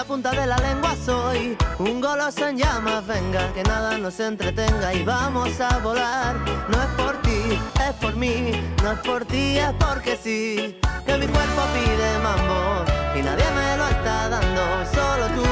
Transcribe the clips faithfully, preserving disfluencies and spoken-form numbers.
la punta de la lengua soy un goloso en llamas. Venga, que nada nos entretenga y vamos a volar. No es por ti, es por mí. No es por ti, es porque sí. Que mi cuerpo pide mambo y nadie me lo está dando, solo tú.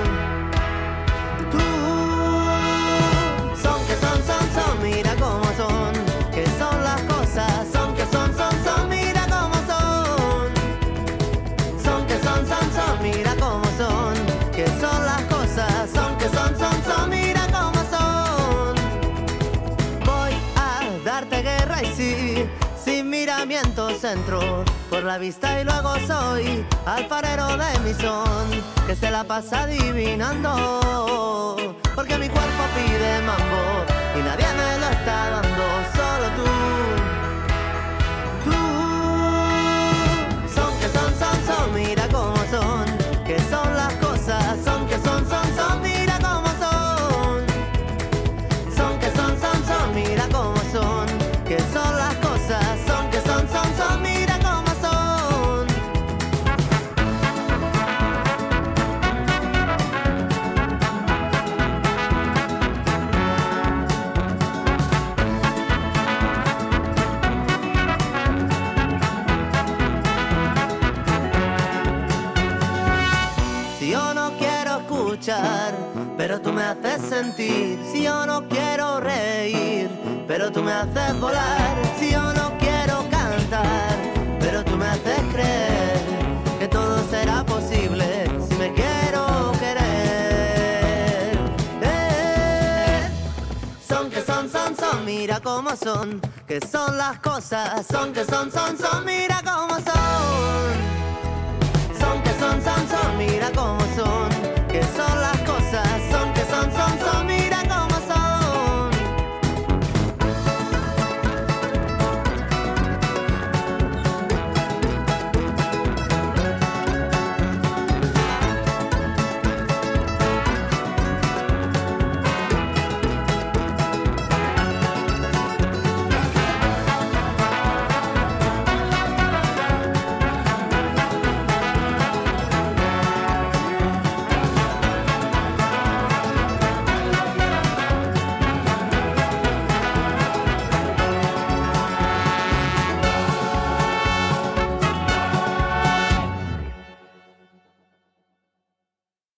Tú. Son que son, son, son, mira cómo son. Que son las cosas, son que son, son, son, mira cómo son. Son que son, son, son, mira cómo son. Que son las cosas, son que son, son, son, mira cómo son. Voy a darte guerra y sí, sin miramientos entro por la vista y luego soy alfarero de mi son, que se la pasa adivinando, porque mi cuerpo pide mambo y nadie me lo está dando, solo tú. Tú. Son que son, son, son, mira cómo son, que son las cosas, son que son, son, son, mira cómo son. Son que son, son, son, mira cómo son, que son las cosas, son que son, son, son, mira cómo son. Si yo no quiero escuchar, pero tú me haces sentir. Si yo no quiero reír, pero tú me haces volar. Si yo no quiero cantar, pero tú me haces creer que todo será posible si me quiero querer. Eh, son que son, son, son, mira cómo son. Que son las cosas, son que son, son, son, mira cómo son.